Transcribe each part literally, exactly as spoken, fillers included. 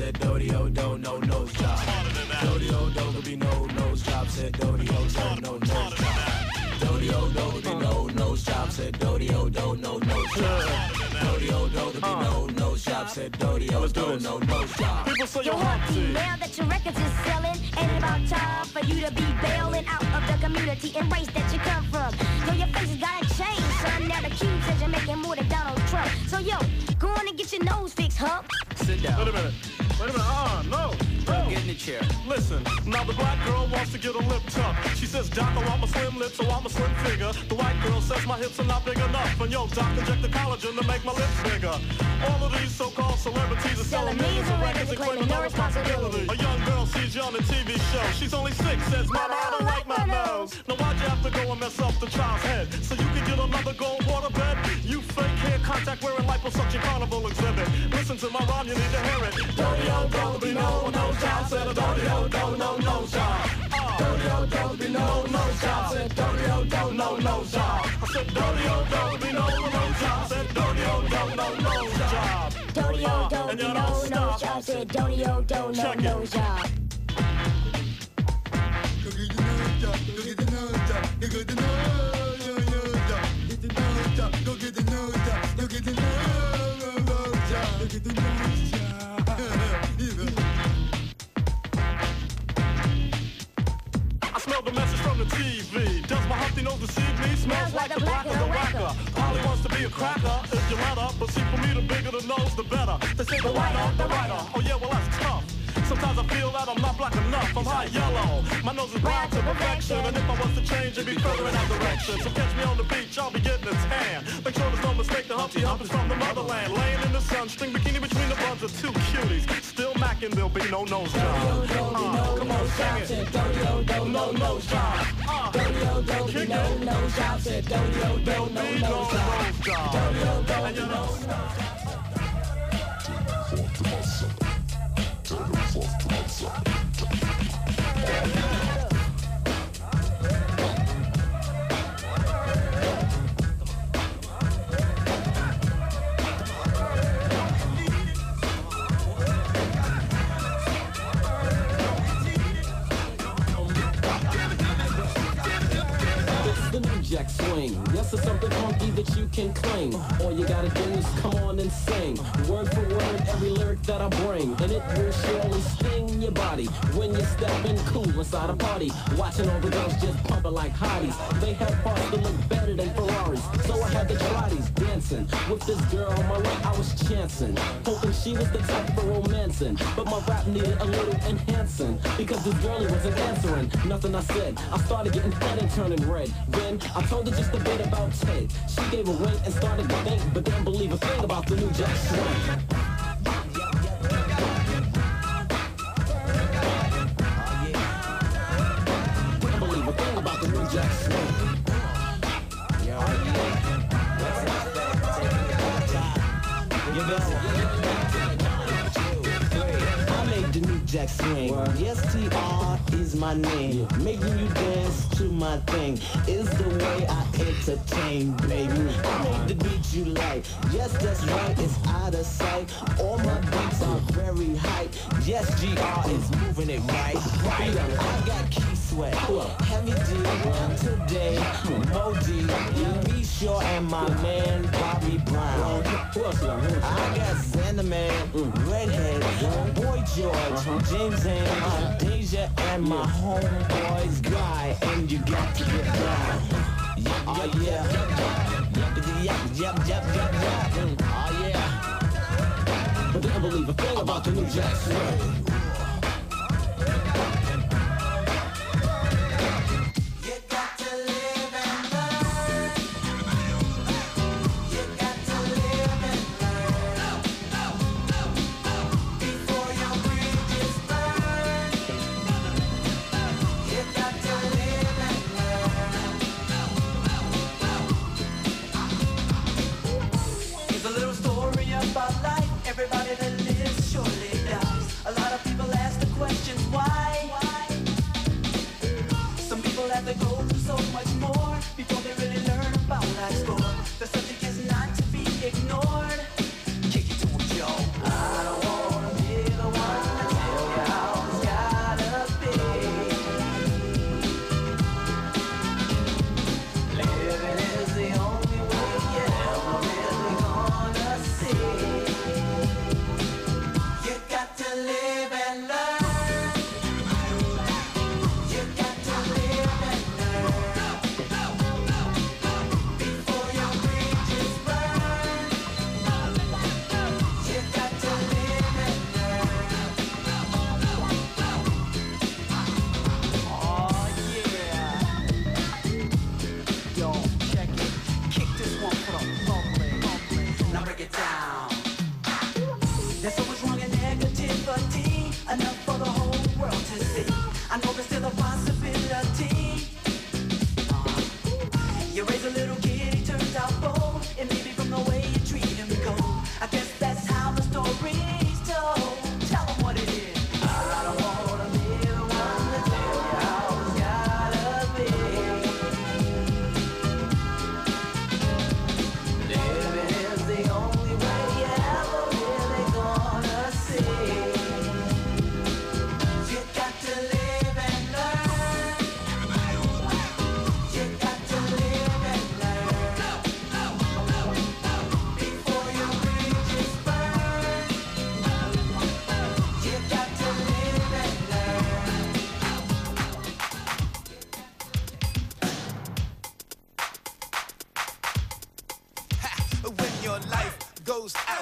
said do-de-o, do, no nose job. Do-de-o, do, there'll be no nose job, said do-de-o, do, no nose job. Do-de-o, do, there'll be no nose job, said do-de-o, do, no nose job. Do-de-o, do, there'll be no nose job, said do-de-o, do, no nose job. People say you're happy now that your records is selling. Ain't it about time for you to be bailing out of the community and race that you come from? Yo, your face has gotta change, son. Now the cube says you're making more than Donald Trump. So yo, go on and get your nose fixed, huh? Sit down. Wait a minute. Wait a minute. Uh, no. No. Get in the chair. Listen, now the black girl wants to get a lip tuck. She says, Doc, I want my slim lips, so I'm a slim figure. The white girl says my hips are not big enough. And yo, Doc, inject the collagen to make my lips bigger. All of these so-called celebrities are selling millions of records and claiming no responsibility. A young girl sees you on a T V show. She's only six, says, Mama, I don't like my nose. Now why'd you have to go and mess up the child's head? So you can get another gold water bed? You fake hair contact wearing liposuction carnival exhibit. Listen to my rhyme, you need to hear it. Do-de-o, do, be no nose job, said a do-de-o, do, no nose job. Do-de-o, do, be no nose job, said do-de-o, do, no nose job. I said do-de-o, do, be no nose job, said do-de-o, do, no nose job. Do-de-o, do, be no nose job, said do-de-o, do, no nose job. Go get the nose job, go get the nose job, go get the nose job, get the nose job, go get the nose job, go get the nose job, go get the nose job. I smell the message from the T V. Does my Humpty nose deceive me? Smells like the black of the whacker. Polly wants to be a cracker, is your letter. But see, for me, the bigger the nose, the better. They say the whiter, the whiter. Oh yeah, well that's tough. Sometimes I feel that I'm not black enough. I'm high yellow. My nose is brown to perfection. And if I was to change, it'd be further in that direction. So catch me on the beach, I'll be getting a tan. Make sure there's no mistake, the Humpty Hump is from the motherland. Laying in the sun, string bikini between the buns of two cuties. Still macking, there'll be no nose job. Uh, come on, sing it. Do-de-o, do, no nose job. Do-de-o, do, be no nose job, said do-de-o, do, no nose job. Do-de-o, do, be no nose job. Jack swing. Yes, it's something funky that you can cling. All you gotta do is come on and sing. Word for word, every lyric that I bring. And it will surely sting your body when you're stepping cool inside a party. Watching all the girls just pumping like hotties. They have parts that look better than Ferraris. So I had to try these dancing. With this girl on my right, I was chancing. Hoping she was the type for romancing. But my rap needed a little enhancing. Because this girlie wasn't answering nothing I said. I started getting fed and turning red. Then I told her just a bit about Ted. She gave a wink and started to think, but didn't believe a thing about the new Jack Swing. Didn't believe a thing about the new Jack Swing. I made the new Jack Swing. Yes, T R is my name. Making you dance to my thing is the way I entertain, baby. I made the beat you like. Yes, that's right, it's out of sight. All my beats are very hype. Yes, G R is moving it right. Right. I got Key Sweat, Heavy D, today, Mo D, B Shore, and my man Bobby Brown. I got Xander Man, Redhead, Boy George, James and Deja, and my homeboys Guy, and you got to get down. Oh yeah. Yep, yep, yep, yep, yep. Oh yeah. But didn't believe a thing about the new Jack Swing. Everybody that lives surely dies. A lot of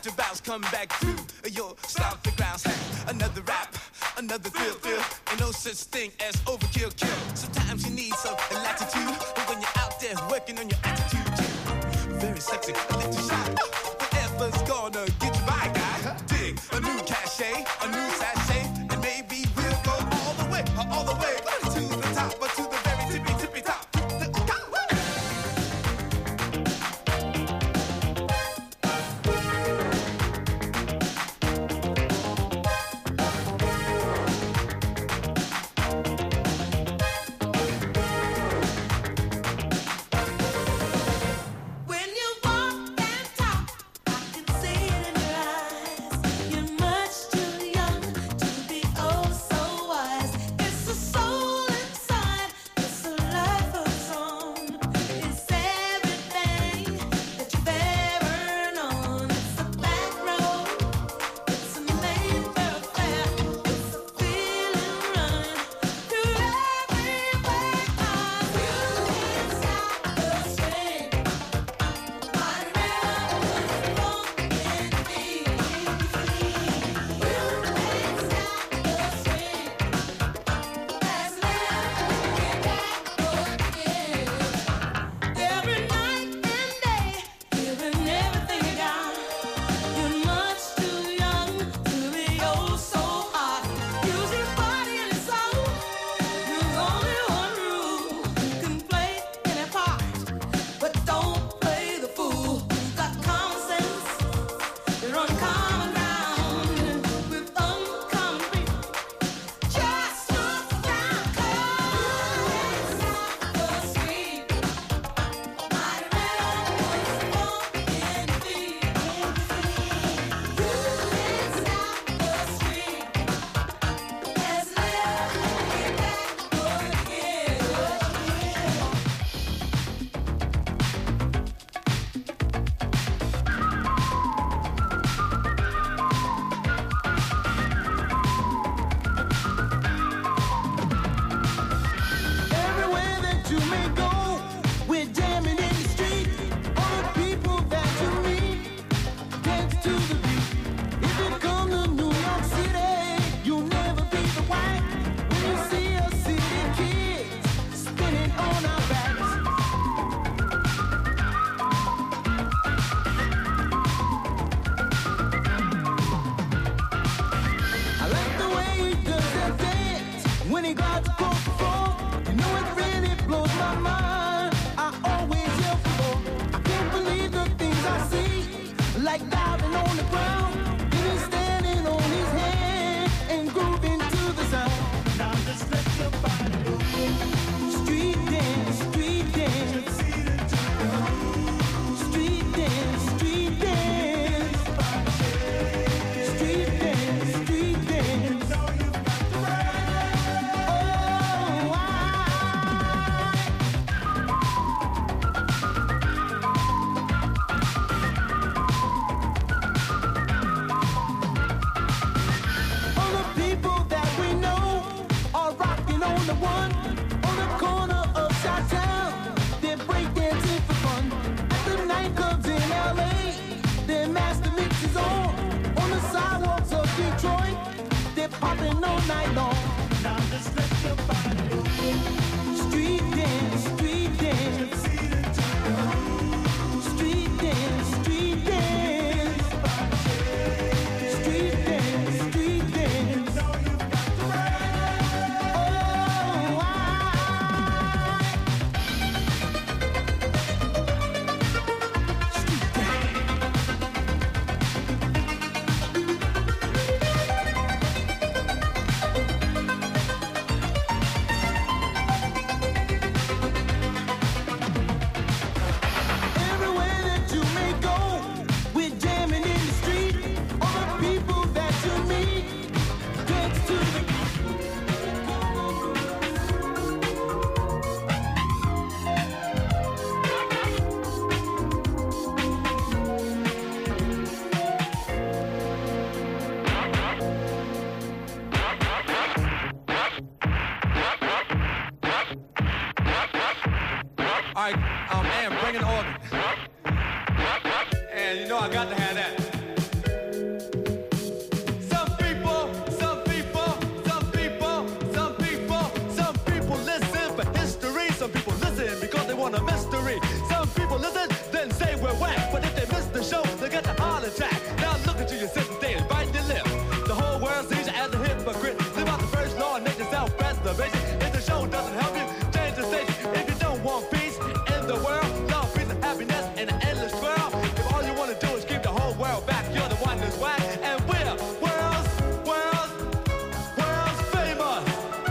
to bounce, come back through your stomping grounds. Hey, another rap, another thrill, thrill. Ain't no such thing as overkill, kill. Sometimes you need some latitude, but when you're out there working on your attitude, too, very sexy, a little shy. Whatever's gonna get you by, guy. Dig a new cachet, a new sachet, and maybe we'll go all the way, all the way to the top, or to the very tippy, tippy top. All right, um, Am, bring an organ. And you know I got to have that. the show doesn't help you change the station. If you don't want peace in the world, love, peace, and happiness in an endless swirl. If all you want to do is keep the whole world back, you're the one that's whack. And we're world's, world's, world's famous.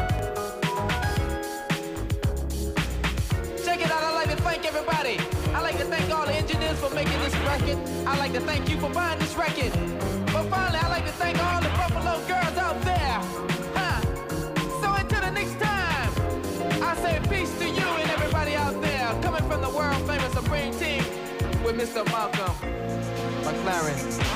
Check it out, I like to thank everybody. I like to thank all the engineers for making this record. I like to thank you for buying this record. But finally, I like to thank all the Buffalo girls out there. Huh? So until the next time, I say peace to you and everybody out there. Coming from the world famous Supreme Team with Mister Malcolm McLaren.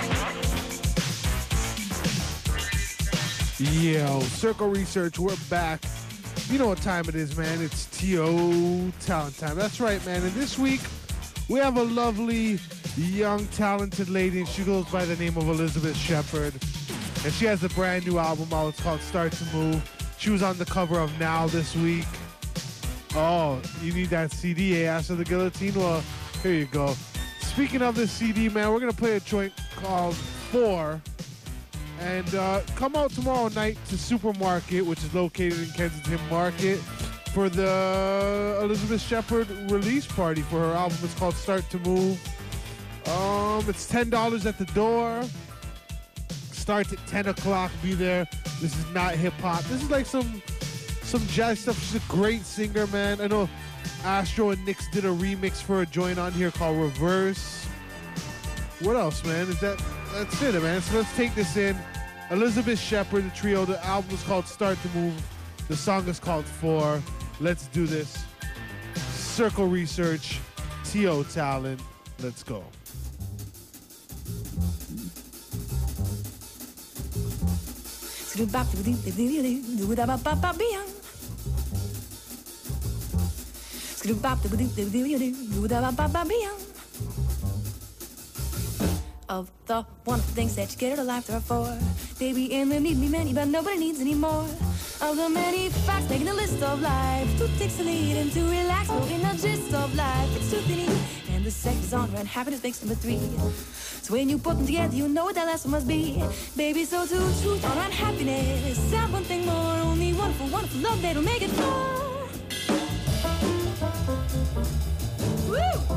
Yo, Circle Research, we're back. You know what time it is, man. It's T O Talent Time. That's right, man. And this week, we have a lovely, young, talented lady, and she goes by the name of Elizabeth Shepard. And she has a brand new album out. It's called Start to Move. She was on the cover of Now this week. Oh, you need that C D, eh? After the Guillotine? Well, here you go. Speaking of this C D, man, we're going to play a joint called Four. And uh, come out tomorrow night to Supermarket, which is located in Kensington Market, for the Elizabeth Shepard release party for her album. It's called Start to Move. Um, it's ten dollars at the door. Starts at ten o'clock. Be there. This is not hip-hop. This is like some some jazz stuff. She's a great singer, man. I know Astro and Nix did a remix for a joint on here called Reverse. What else, man? Is that that's it, man. So let's take this in. Elizabeth Shepard, the trio. The album is called Start to Move. The song is called Four. Let's do this. Circle Research, T O Talent. Let's go. Of the wonderful things that you get out of life there are four. Baby, and there need be many, but nobody needs any more. Of the many facts making a list of life, two takes the lead and to relax, but in the gist of life, it's too thin. And the second is honor and happiness makes number three. So when you put them together, you know what that last one must be. Baby, so to truth, honor and happiness, add one thing more, only wonderful, wonderful love that'll make it four. Woo!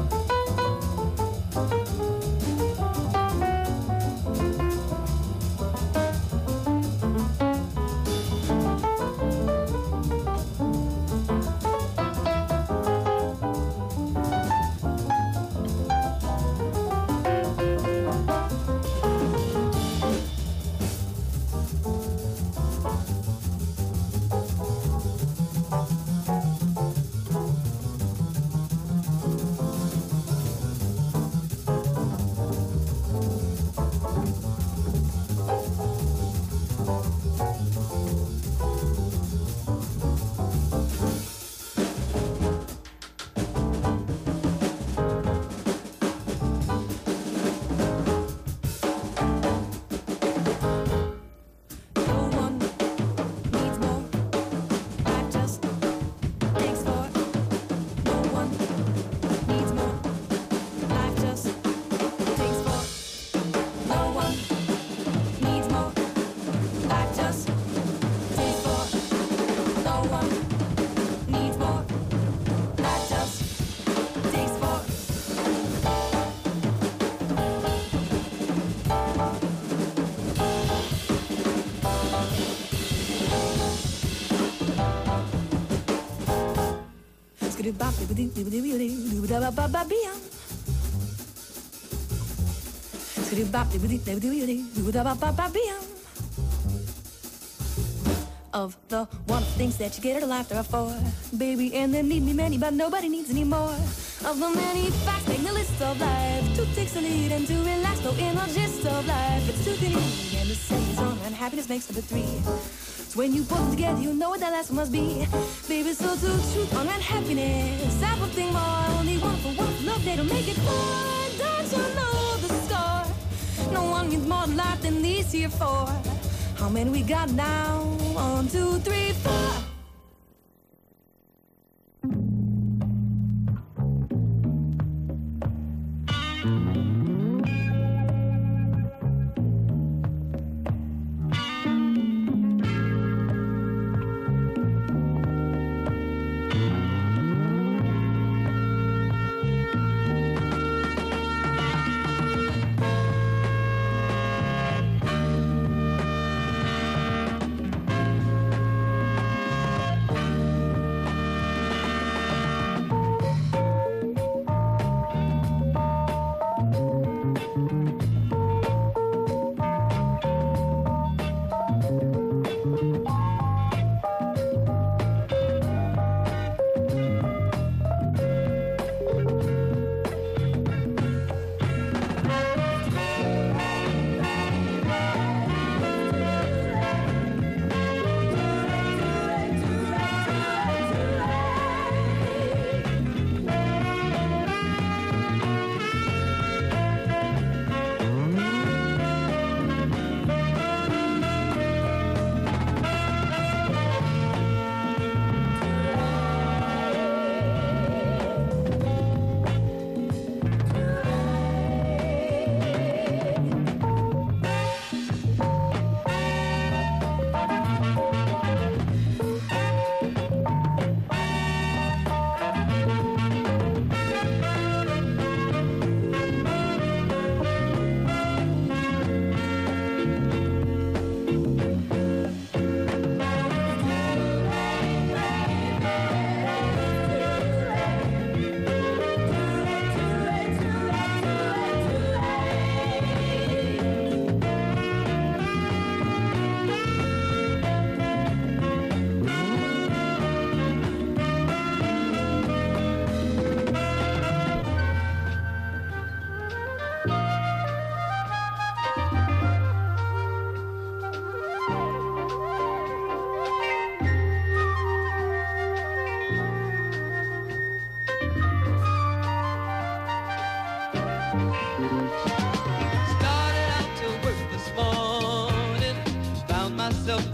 Of the wonderful things that you get out of life there are four. Baby, and there need be many, but nobody needs any more. Of the many facts making the list of life, two takes the lead and to relax, go in the gist of life. It's too thin and the second is honor and happiness makes number three. So when you put them together, you know what that last one must be. Baby, so to truth, honor and happiness, add one thing more, only wonderful, wonderful love that'll make it four. Don't you know the score? No one means more to life than these here four. How many we got now? One, two, three, four.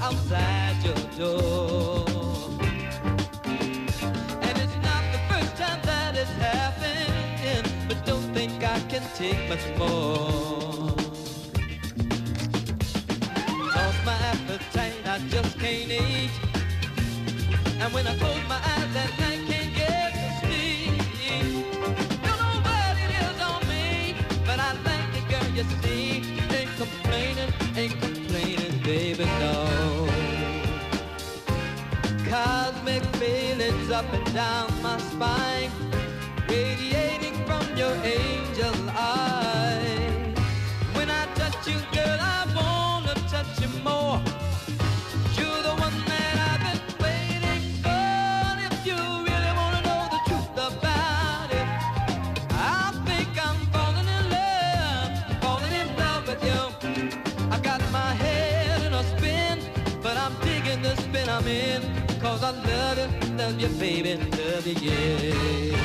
outside your door. And it's not the first time that it's happened, but don't think I can take much more. Lost my appetite, I just can't eat. And when I close my eyes at night, can't get to sleep. Don't know what it is on me, but I like it, girl, you see. Ain't complaining, ain't complaining, baby, no. Cosmic feelings up and down my spine, radiating from your angel eyes. When I touch you, girl, I wanna touch you more. You're the one that I've been waiting for. If you really wanna know the truth about it, I think I'm falling in love, falling in love with you. I got my head in a spin, but I'm digging the spin I'm in. Cause I love you, love you, baby, love you, yeah.